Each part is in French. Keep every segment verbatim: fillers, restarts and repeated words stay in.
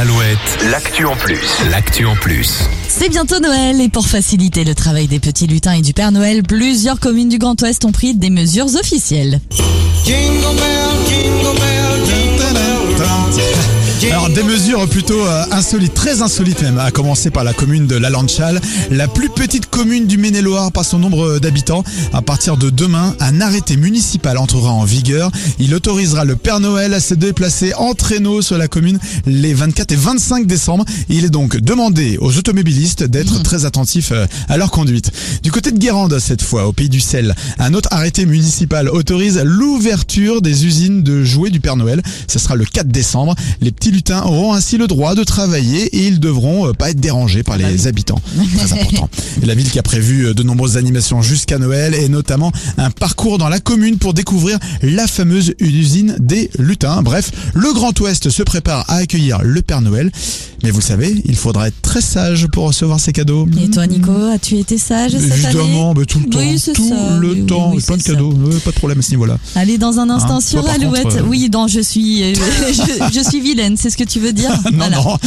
Alouette, l'actu en plus. L'actu en plus. C'est bientôt Noël et pour faciliter le travail des petits lutins et du Père Noël, plusieurs communes du Grand Ouest ont pris des mesures officielles. Alors des mesures plutôt euh, insolites, très insolites même, à commencer par la commune de La Lanchal, la plus petite commune du Maine-et-Loire par son nombre d'habitants. À partir de demain, un arrêté municipal entrera en vigueur. Il autorisera le Père Noël à se déplacer en traîneau sur la commune les vingt-quatre et vingt-cinq décembre. Il est donc demandé aux automobilistes d'être mmh. très attentifs à leur conduite. Du côté de Guérande, cette fois, au pays du sel, un autre arrêté municipal autorise l'ouverture des usines de jouets du Père Noël. Ce sera le quatre décembre. Les petits lutins auront ainsi le droit de travailler et ils devront euh, pas être dérangés par les habitants. Très important. Et la ville qui a prévu de nombreuses animations jusqu'à Noël et notamment un parcours dans la commune pour découvrir la fameuse usine des lutins. Bref, le Grand Ouest se prépare à accueillir le Père Noël. Mais vous le savez, il faudra être très sage pour recevoir ces cadeaux. Et toi Nico, as-tu été sage cette Évidemment, année? bah, tout le temps, oui, tout ça. le oui, temps, oui, plein de cadeaux, ouais, pas de problème à ce niveau-là. Allez, dans un instant Hein, sur toi, par Alouette. contre, euh... Oui, non, je suis, je, je, je suis vilaine, c'est ce que tu veux dire? Non, voilà. non.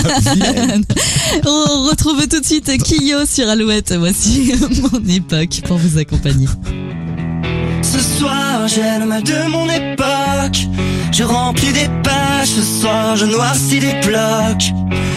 On retrouve tout de suite Kyo sur Alouette. Voici mon époque pour vous accompagner. Ce soir j'ai le mal de mon époque. Je remplis des pages, ce soir je noircis des blocs.